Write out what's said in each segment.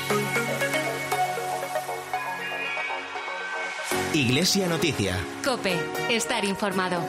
Iglesia Noticia. COPE. Estar informado.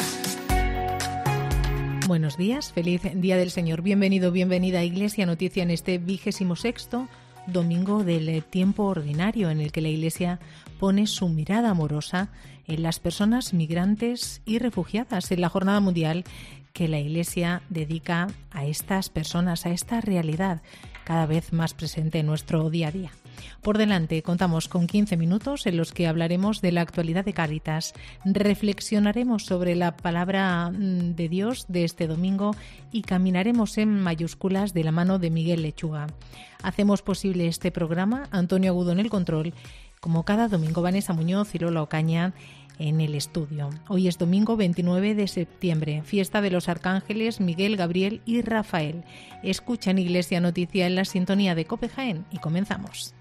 Buenos días, feliz Día del Señor. Bienvenido, bienvenida a Iglesia Noticia en este 26º domingo del tiempo ordinario, en el que la Iglesia pone su mirada amorosa en las personas migrantes y refugiadas, en la jornada mundial que la Iglesia dedica a estas personas, a esta realidad cada vez más presente en nuestro día a día. Por delante contamos con 15 minutos en los que hablaremos de la actualidad de Cáritas, reflexionaremos sobre la palabra de Dios de este domingo y caminaremos en mayúsculas de la mano de Miguel Lechuga. Hacemos posible este programa Antonio Agudo en el control, como cada domingo Vanessa Muñoz y Lola Ocaña en el estudio. Hoy es domingo 29 de septiembre, fiesta de los arcángeles Miguel, Gabriel y Rafael. Escuchan Iglesia Noticia en la sintonía de COPE Jaén y comenzamos.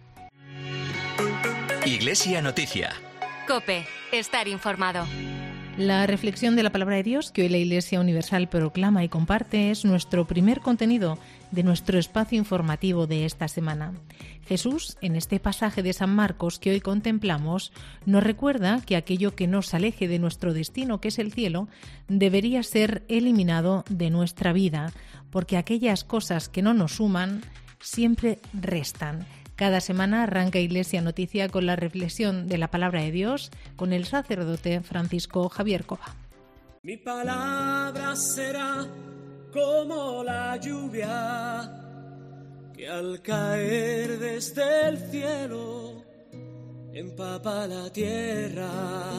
Iglesia Noticia. COPE. Estar informado. La reflexión de la palabra de Dios que hoy la Iglesia Universal proclama y comparte es nuestro primer contenido de nuestro espacio informativo de esta semana. Jesús, en este pasaje de San Marcos que hoy contemplamos, nos recuerda que aquello que nos aleje de nuestro destino, que es el cielo, debería ser eliminado de nuestra vida, porque aquellas cosas que no nos suman siempre restan. Cada semana arranca Iglesia Noticia con la reflexión de la palabra de Dios con el sacerdote Francisco Javier Cova. Mi palabra será como la lluvia que al caer desde el cielo empapa la tierra,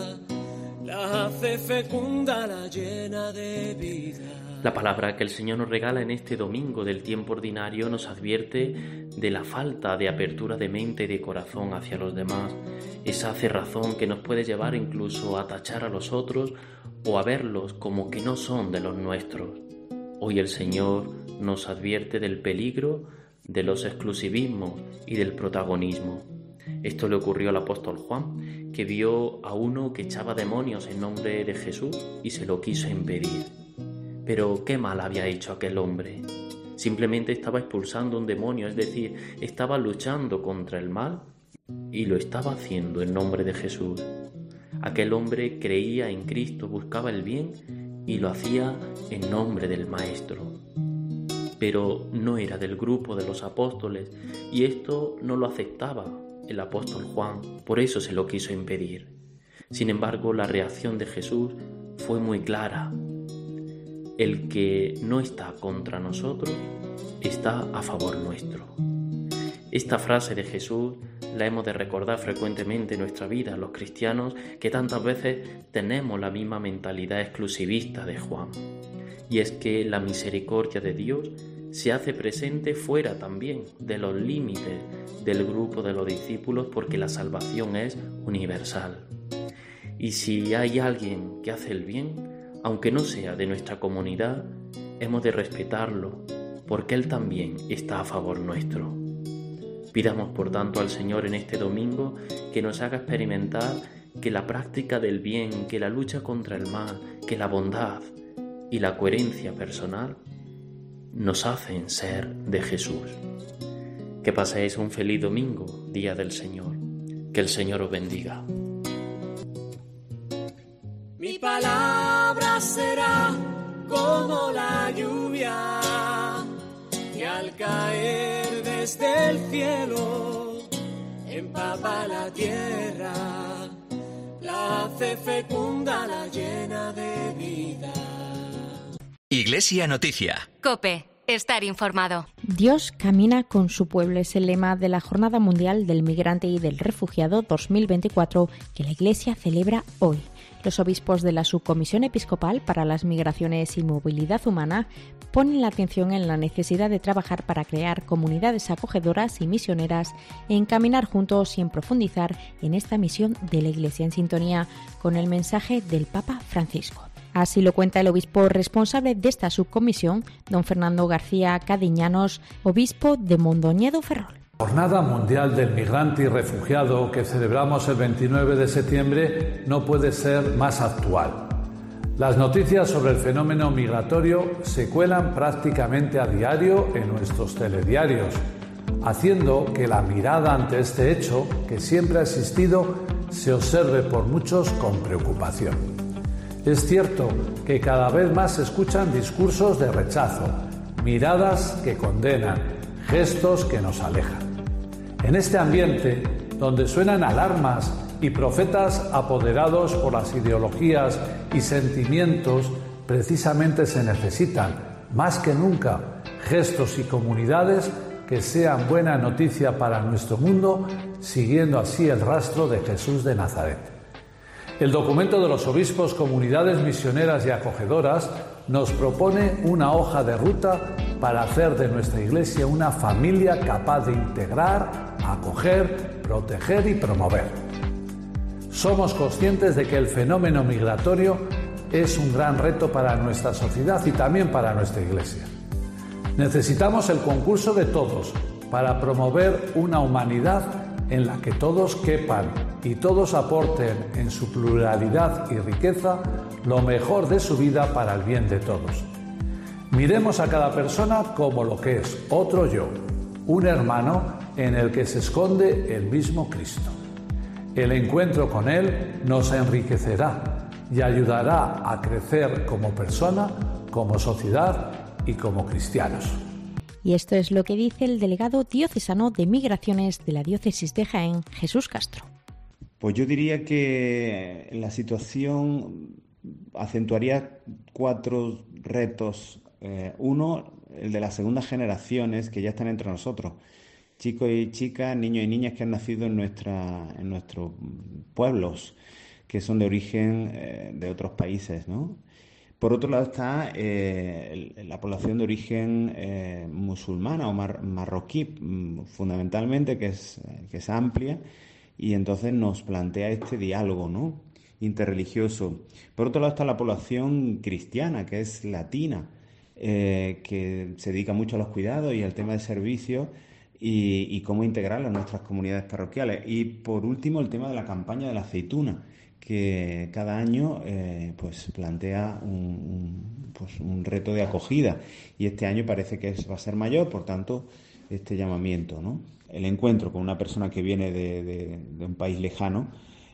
la hace fecunda, la llena de vida. La palabra que el Señor nos regala en este domingo del tiempo ordinario nos advierte de la falta de apertura de mente y de corazón hacia los demás, esa cerrazón que nos puede llevar incluso a tachar a los otros o a verlos como que no son de los nuestros. Hoy el Señor nos advierte del peligro de los exclusivismos y del protagonismo. Esto le ocurrió al apóstol Juan, que vio a uno que echaba demonios en nombre de Jesús y se lo quiso impedir. Pero ¿qué mal había hecho aquel hombre? Simplemente estaba expulsando un demonio, es decir, estaba luchando contra el mal y lo estaba haciendo en nombre de Jesús. Aquel hombre creía en Cristo, buscaba el bien y lo hacía en nombre del Maestro. Pero no era del grupo de los apóstoles y esto no lo aceptaba el apóstol Juan, por eso se lo quiso impedir. Sin embargo, la reacción de Jesús fue muy clara. El que no está contra nosotros está a favor nuestro. Esta frase de Jesús la hemos de recordar frecuentemente en nuestra vida, los cristianos que tantas veces tenemos la misma mentalidad exclusivista de Juan. Y es que la misericordia de Dios se hace presente fuera también de los límites del grupo de los discípulos, porque la salvación es universal. Y si hay alguien que hace el bien, aunque no sea de nuestra comunidad, hemos de respetarlo, porque Él también está a favor nuestro. Pidamos por tanto al Señor en este domingo que nos haga experimentar que la práctica del bien, que la lucha contra el mal, que la bondad y la coherencia personal nos hacen ser de Jesús. Que paséis un feliz domingo, Día del Señor. Que el Señor os bendiga. Mi palabra será como la lluvia que al caer desde el cielo empapa la tierra, la hace fecunda, la llena de vida. Iglesia Noticia. COPE. Estar informado. Dios camina con su pueblo es el lema de la Jornada Mundial del Migrante y del Refugiado 2024 que la Iglesia celebra hoy. Los obispos de la Subcomisión Episcopal para las Migraciones y Movilidad Humana ponen la atención en la necesidad de trabajar para crear comunidades acogedoras y misioneras e encaminar juntos y en profundizar en esta misión de la Iglesia en sintonía con el mensaje del Papa Francisco. Así lo cuenta el obispo responsable de esta subcomisión, don Fernando García Cadiñanos, obispo de Mondoñedo Ferrol. Jornada Mundial del Migrante y Refugiado que celebramos el 29 de septiembre no puede ser más actual. Las noticias sobre el fenómeno migratorio se cuelan prácticamente a diario en nuestros telediarios. haciendo que la mirada ante este hecho, que siempre ha existido, se observe por muchos con preocupación. Es cierto que cada vez más se escuchan discursos de rechazo, miradas que condenan, gestos que nos alejan. En este ambiente, donde suenan alarmas y profetas apoderados por las ideologías y sentimientos, precisamente se necesitan, más que nunca, gestos y comunidades que sean buena noticia para nuestro mundo, siguiendo así el rastro de Jesús de Nazaret. El documento de los obispos Comunidades Misioneras y Acogedoras nos propone una hoja de ruta para hacer de nuestra Iglesia una familia capaz de integrar, acoger, proteger y promover. Somos conscientes de que el fenómeno migratorio es un gran reto para nuestra sociedad y también para nuestra Iglesia. Necesitamos el concurso de todos para promover una humanidad en la que todos quepan y todos aporten en su pluralidad y riqueza lo mejor de su vida para el bien de todos. Miremos a cada persona como lo que es, otro yo, un hermano en el que se esconde el mismo Cristo. El encuentro con Él nos enriquecerá y ayudará a crecer como persona, como sociedad y como cristianos. Y esto es lo que dice el delegado diocesano de Migraciones de la Diócesis de Jaén, Jesús Castro. Pues yo diría que la situación acentuaría 4 retos. Uno, el de las segundas generaciones que ya están entre nosotros. Chicos y chicas, niños y niñas que han nacido en nuestros pueblos, que son de origen de otros países, ¿no? Por otro lado está la población de origen musulmana o marroquí, fundamentalmente, que es amplia, y entonces nos plantea este diálogo, ¿no?, interreligioso. Por otro lado está la población cristiana, que es latina, que se dedica mucho a los cuidados y al tema de servicios y cómo integrarla en nuestras comunidades parroquiales. Y por último el tema de la campaña de la aceituna, que cada año pues plantea un reto de acogida, y este año parece que va a ser mayor, por tanto este llamamiento, ¿no? El encuentro con una persona que viene de un país lejano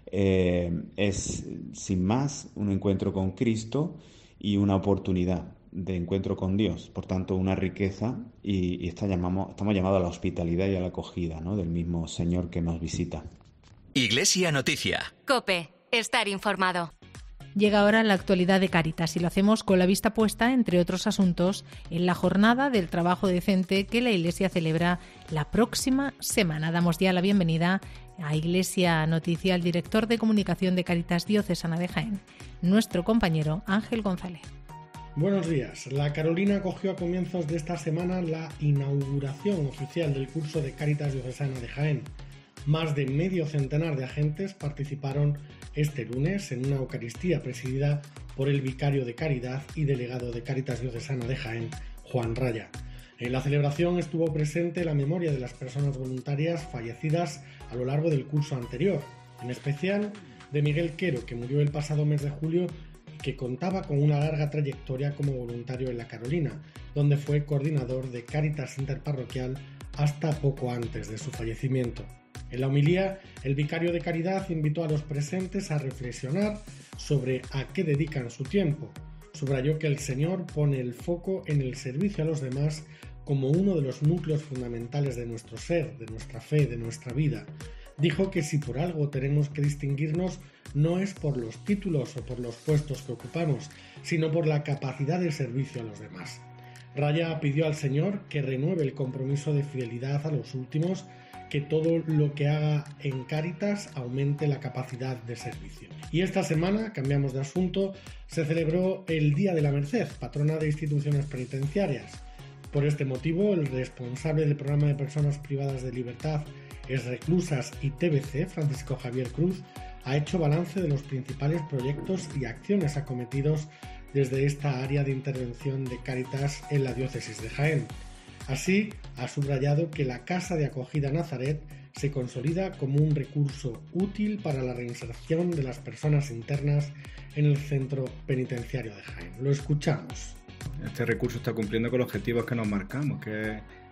es sin más un encuentro con Cristo y una oportunidad de encuentro con Dios, por tanto una riqueza, y estamos llamados a la hospitalidad y a la acogida, ¿no?, del mismo Señor que nos visita. Iglesia Noticia. COPE. Estar informado. Llega ahora la actualidad de Cáritas y lo hacemos con la vista puesta, entre otros asuntos, en la jornada del trabajo decente que la Iglesia celebra la próxima semana. Damos ya la bienvenida a Iglesia Noticia al director de comunicación de Cáritas Diocesana de Jaén, nuestro compañero Ángel González. Buenos días. La Carolina acogió a comienzos de esta semana la inauguración oficial del curso de Cáritas Diocesana de Jaén. Más de medio centenar de agentes participaron este lunes en una Eucaristía presidida por el vicario de Caridad y delegado de Cáritas Diocesana de Jaén, Juan Raya. En la celebración estuvo presente la memoria de las personas voluntarias fallecidas a lo largo del curso anterior, en especial de Miguel Quero, que murió el pasado mes de julio y que contaba con una larga trayectoria como voluntario en la Carolina, donde fue coordinador de Cáritas Interparroquial hasta poco antes de su fallecimiento. En la homilía, el vicario de Caridad invitó a los presentes a reflexionar sobre a qué dedican su tiempo. Subrayó que el Señor pone el foco en el servicio a los demás como uno de los núcleos fundamentales de nuestro ser, de nuestra fe, de nuestra vida. Dijo que si por algo tenemos que distinguirnos no es por los títulos o por los puestos que ocupamos, sino por la capacidad de servicio a los demás. Raya pidió al Señor que renueve el compromiso de fidelidad a los últimos, que todo lo que haga en Cáritas aumente la capacidad de servicio. Y esta semana, cambiamos de asunto, se celebró el Día de la Merced, patrona de instituciones penitenciarias. Por este motivo, el responsable del programa de personas privadas de libertad, exreclusas y TBC, Francisco Javier Cruz, ha hecho balance de los principales proyectos y acciones acometidos desde esta área de intervención de Cáritas en la diócesis de Jaén. Así, ha subrayado que la Casa de Acogida Nazaret se consolida como un recurso útil para la reinserción de las personas internas en el centro penitenciario de Jaén. Lo escuchamos. Este recurso está cumpliendo con los objetivos que nos marcamos, que es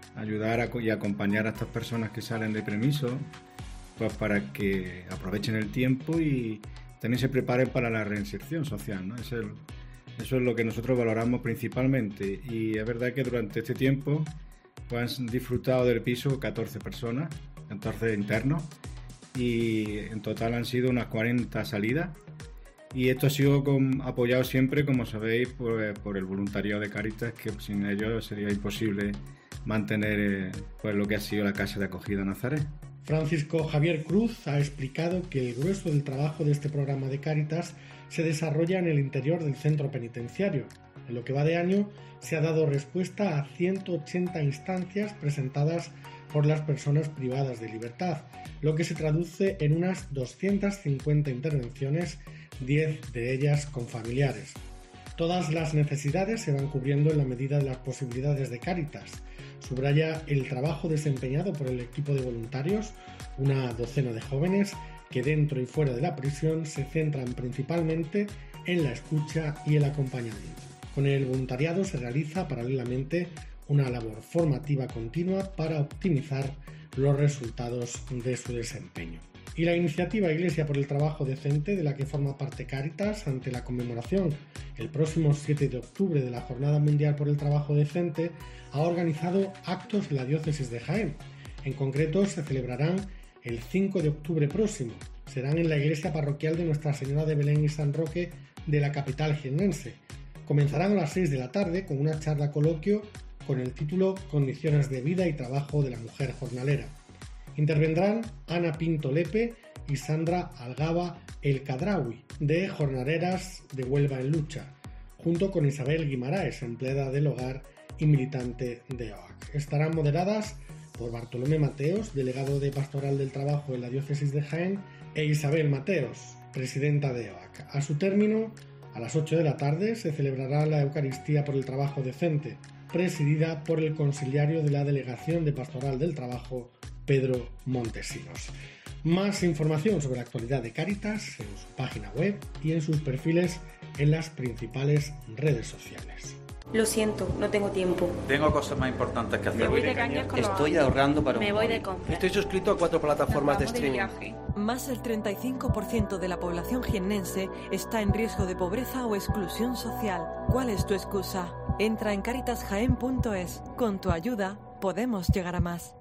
ayudar y acompañar a estas personas que salen de permiso, pues para que aprovechen el tiempo y también se preparen para la reinserción social, ¿no? Eso es lo que nosotros valoramos principalmente, y es verdad que durante este tiempo pues, han disfrutado del piso 14 personas, 14 internos, y en total han sido unas 40 salidas, y esto ha sido apoyado siempre, como sabéis, por el voluntariado de Cáritas, que sin ellos sería imposible mantener pues, lo que ha sido la Casa de Acogida Nazaret. Francisco Javier Cruz ha explicado que el grueso del trabajo de este programa de Cáritas se desarrolla en el interior del centro penitenciario. En lo que va de año se ha dado respuesta a 180 instancias presentadas por las personas privadas de libertad, lo que se traduce en unas 250 intervenciones, 10 de ellas con familiares. Todas las necesidades se van cubriendo en la medida de las posibilidades de Cáritas. Subraya el trabajo desempeñado por el equipo de voluntarios, una docena de jóvenes que dentro y fuera de la prisión se centran principalmente en la escucha y el acompañamiento. Con el voluntariado se realiza paralelamente una labor formativa continua para optimizar los resultados de su desempeño. Y la iniciativa Iglesia por el Trabajo Decente, de la que forma parte Cáritas, ante la conmemoración el próximo 7 de octubre de la Jornada Mundial por el Trabajo Decente, ha organizado actos en la diócesis de Jaén. En concreto, se celebrarán el 5 de octubre próximo. Serán en la iglesia parroquial de Nuestra Señora de Belén y San Roque de la capital jiennense. Comenzarán a las 6 de la tarde con una charla coloquio con el título Condiciones de vida y trabajo de la mujer jornalera. Intervendrán Ana Pinto Lepe y Sandra Algaba El Cadraui, de Jornaleras de Huelva en Lucha, junto con Isabel Guimaraes, empleada del hogar y militante de OAC. Estarán moderadas por Bartolomé Mateos, delegado de Pastoral del Trabajo en la diócesis de Jaén, e Isabel Mateos, presidenta de OAC. A su término, a las 8 de la tarde, se celebrará la Eucaristía por el Trabajo Decente, presidida por el consiliario de la Delegación de Pastoral del Trabajo, Pedro Montesinos. Más información sobre la actualidad de Cáritas en su página web y en sus perfiles en las principales redes sociales. Lo siento, no tengo tiempo. Tengo cosas más importantes que hacer. Me voy de cañas con Estoy ahorrando para Me voy de compras. Estoy suscrito a 4 plataformas de streaming. Más del 35% de la población jiennense está en riesgo de pobreza o exclusión social. ¿Cuál es tu excusa? Entra en caritasjaen.es. Con tu ayuda, podemos llegar a más.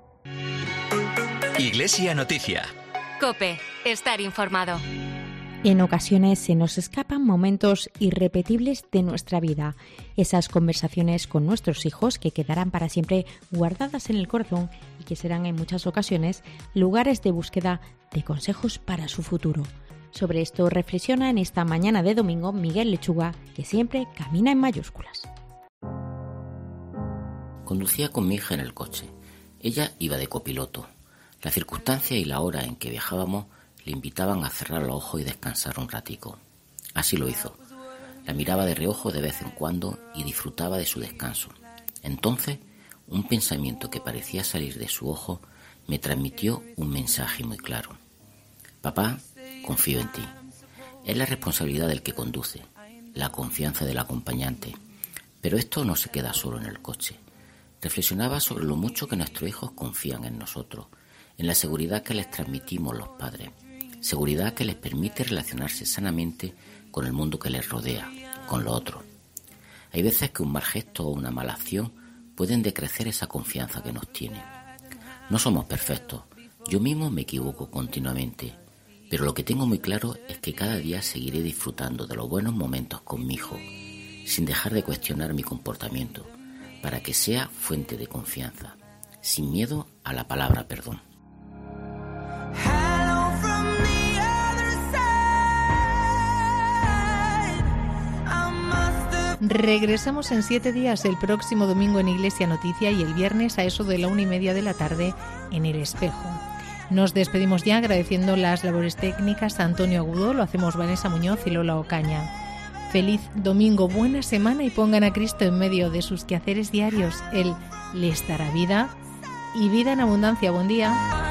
Iglesia Noticia. COPE. Estar informado. En ocasiones se nos escapan momentos irrepetibles de nuestra vida, esas conversaciones con nuestros hijos que quedarán para siempre guardadas en el corazón y que serán en muchas ocasiones lugares de búsqueda de consejos para su futuro. Sobre esto reflexiona en esta mañana de domingo Miguel Lechuga, que siempre camina en mayúsculas. Conducía con mi hija en el coche. Ella iba de copiloto. La circunstancia y la hora en que viajábamos le invitaban a cerrar los ojos y descansar un ratico. Así lo hizo. La miraba de reojo de vez en cuando y disfrutaba de su descanso. Entonces, un pensamiento que parecía salir de su ojo me transmitió un mensaje muy claro. Papá, confío en ti. Es la responsabilidad del que conduce, la confianza del acompañante. Pero esto no se queda solo en el coche. Reflexionaba sobre lo mucho que nuestros hijos confían en nosotros, en la seguridad que les transmitimos los padres, seguridad que les permite relacionarse sanamente con el mundo que les rodea, con lo otro. Hay veces que un mal gesto o una mala acción pueden decrecer esa confianza que nos tienen. No somos perfectos, yo mismo me equivoco continuamente, pero lo que tengo muy claro es que cada día seguiré disfrutando de los buenos momentos con mi hijo, sin dejar de cuestionar mi comportamiento, para que sea fuente de confianza, sin miedo a la palabra perdón. Regresamos en 7 días, el próximo domingo en Iglesia Noticia y el viernes a eso de la 1:30 de la tarde en El Espejo. Nos despedimos ya agradeciendo las labores técnicas a Antonio Agudo, lo hacemos Vanessa Muñoz y Lola Ocaña. Feliz domingo, buena semana y pongan a Cristo en medio de sus quehaceres diarios. Él les dará vida y vida en abundancia. Buen día.